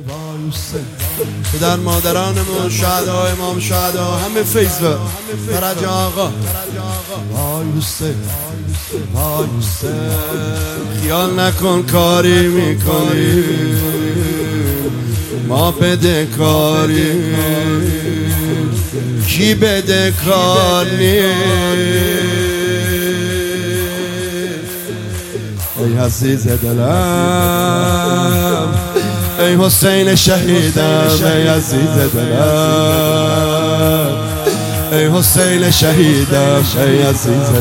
پدر مادرانمون، شهدا، امام شهدا، همه فیض و فرج آقا. خیال نکن کاری میکنی، ما بده کاری، کی بده کار نیست. ای عزیز دلم، ای حسین شهیدم، ای عزیز دلم، ای حسین شهیدم، ای عزیز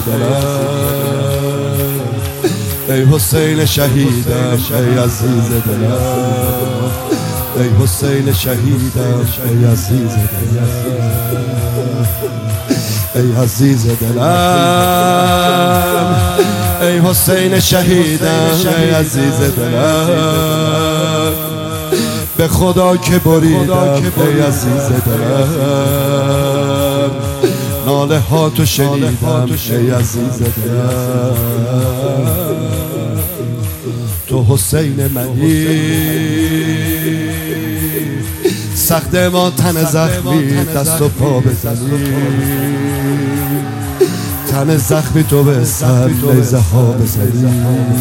دلم، ای حسین شهیدم، ای عزیز دلم، ای حسین شهیدم، ای عزیز دلم، ای عزیز دلم، ای حسین شهیدم، ای عزیز دلم، به خدا که بریدم، ای عزیز دلم، ناله ها تو شنیدم، ای عزیز دلم، تو حسین منی، سخت ما تن زخمی، دست و پا بزنی، تن زخمی تو به سر نیزه ها بزنی،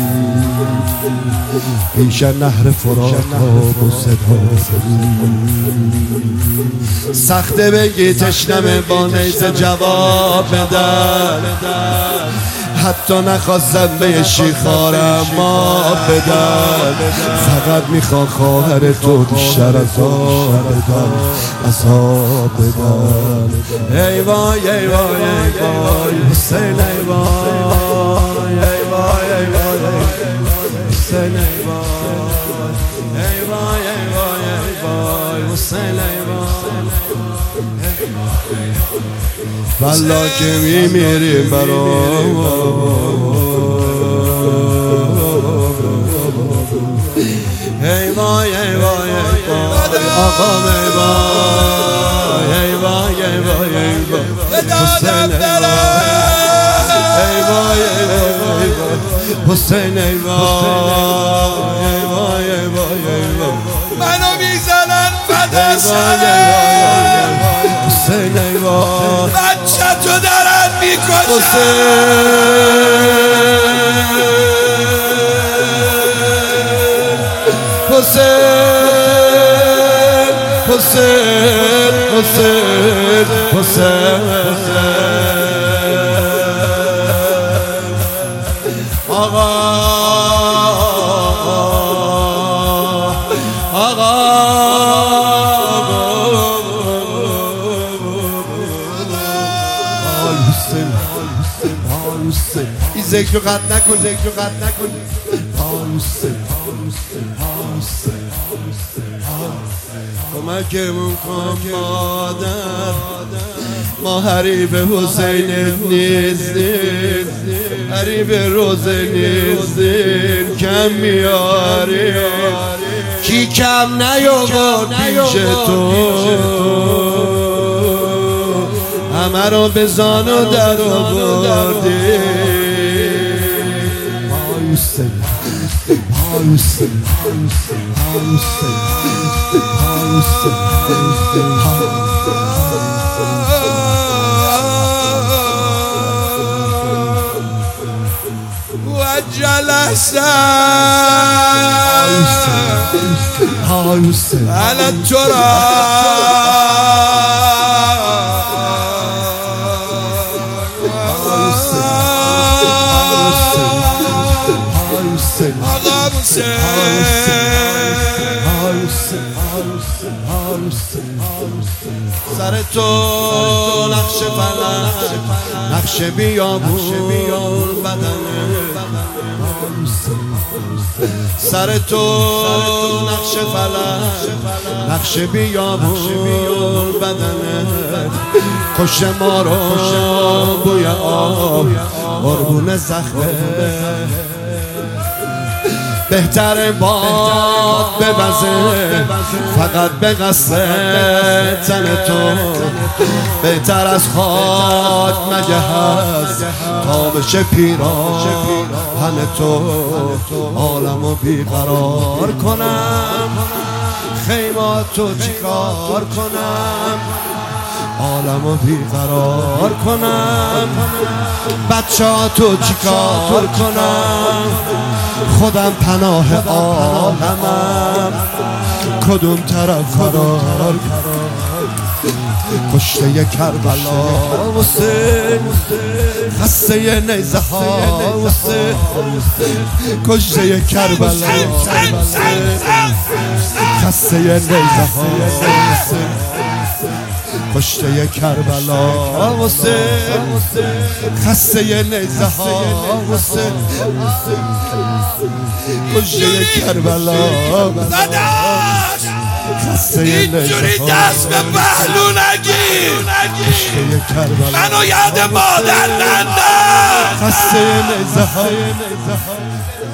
پیش نهر فرات ها بوسه ها بزنی، سخته بگی تشنمه با نیزه جواب بدن، حتی نخواستم به شیخارم ما بدن، فقط میخوام خواهر تو بیشتر عذاب بدن، عذاب بدن. ای وای ای وای ای وای حسین، ای وای ای وای ای وای حسین، ای وای ای وای ای وای ای وای حسین، ای وای والله که میمیریم برام، ای وای ای وای ای وای آقام، ای وای ای وای ای وای ای وای حسین، ای وای ای وای ای وای حسین، ای وای ای وای ای وای ای وای منو میزنن فدا سره حسین، ای وای بچه تو دارن میکشن حسین، حسین، حسین، حسین، آقا، آقا، حسین، حسین، این ذکر رو قطع نکن، ذکر رو قطع نکن. کمکمون کن مادر، ما حریف حسین نیستیم، حریف روزه نیستیم، کم میاریم کی کم نیاورد پیش تو، همه رو به زان و در آوردی. وجلس على سر تو نقش فلک، نقش بیابون بدنه، سر تو نقش فلک، نقش بیابون بدنه، کش ما رو بوی آب قربون زخمه، بهتر باد ببزه فقط به قصد تن تو، بهتر از خاک مگه هست تا بشه پیراهن تو، عالمو بیقرار کنم خیماتو چیکار کنم، عالمو بیقرار کنم، بچه‌هاتو چیکار کنم، خودم پناه عالمم، کدوم طرف فرار کشته کربلا واسه خسته نیزه ها واسه کشته کربلا خسته نیزه ها واسه کشته کربلا واسه خسته نیزه ها واسه کشته کربلا اینجوری دست به پهلو نگیر، منو یاد مادر ننداز. خسته نیزه ها